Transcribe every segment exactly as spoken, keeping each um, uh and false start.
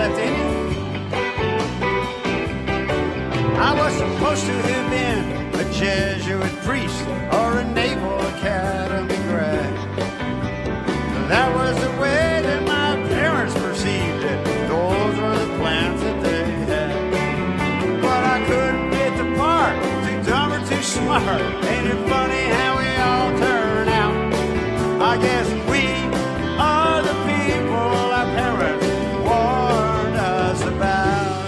left in you. I was supposed to have been a Jesuit priest or a Naval Academy grad. That was the way that my parents perceived it. Those were the plans that they had. But I couldn't fit the part. Too dumb or too smart. Ain't it funny how we all turn out? I guess we are the people our parents warned us about.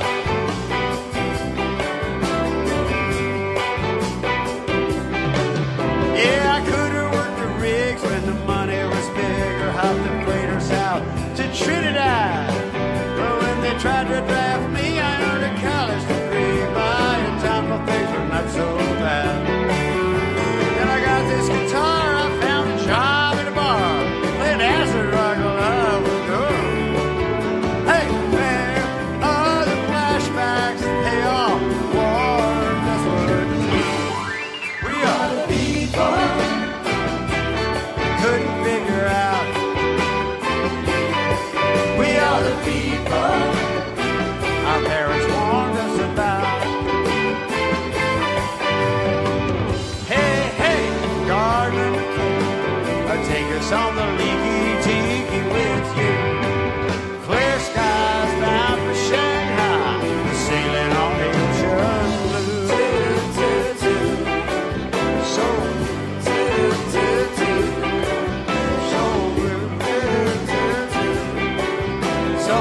Yeah, I could have worked the rigs when the money was big, or hopped the freighters out to Trinidad. But when they tried to draft me, I earned a college degree by a time when things were not so bad. Then I got this guitar, I found a job at a bar, playing acid rock while I was gone. Hey, there are the flashbacks, they all warned us what to do. We are the people couldn't figure out. We are the people our parents warned us about. Hey, hey, Gardner McKay, take us on the leaky tiki with you. Clear skies bound for Shanghai, sailing on the ocean blue. So, so blue. So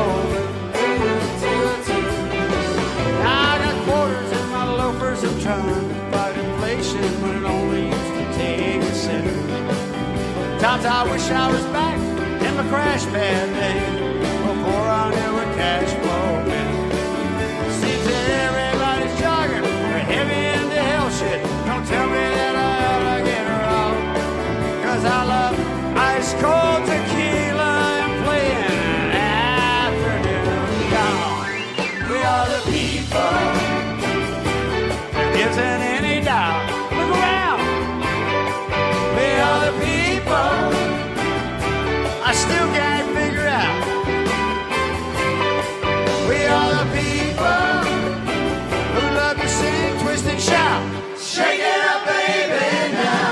I got quarters in my loafers, I'm trying to fight inflation when it only used to take a cent. Times I wish I was back in my crash pad days before I knew what cash flow meant. Seems that everybody's jogging or heavy into hell shit. Don't tell me that I ought to get her off, 'cause I love ice cold tequila and playing an afternoon gone. We are the people, there isn't any doubt. Look around. We are the people I still can't figure out. We are the people who love to sing, twist and shout. Shake it up, baby, now.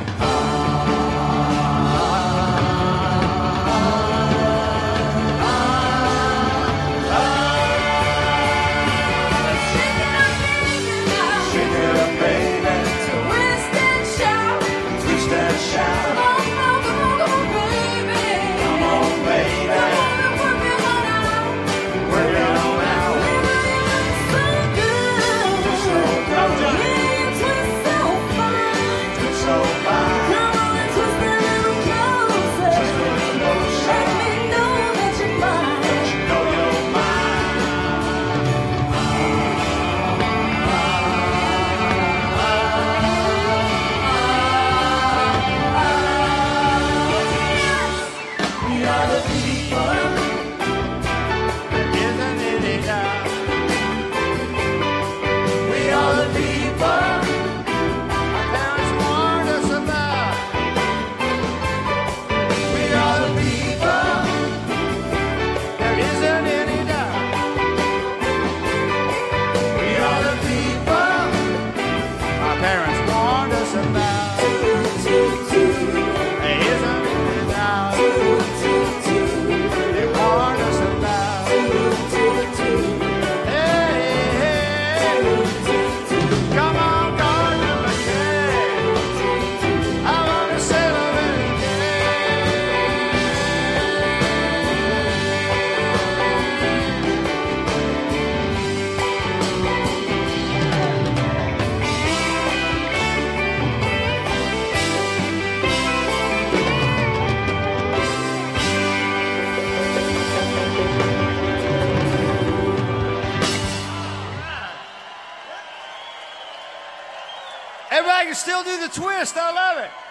Shake it up, baby. Twist and shout. Twist and shout. Come on, come on, come on, come on, baby. Come on, baby. Come on and work it on out. Work it on out. Baby, you look so good. Twist so good. Yeah, you twist so fine. Twist so fine. Come on and twist a little closer. Twist a little closer. Let me know that you're mine. You know you're mine. We are the people. There isn't any doubt. We are the people our parents warned us about. We are the people. There isn't any doubt. We are the people our parents warned us about. There isn't any doubt. They warned us about. Hey, hey, come on, Gardner McKay. I want to celebrate Everybody can still do the twist. I love it.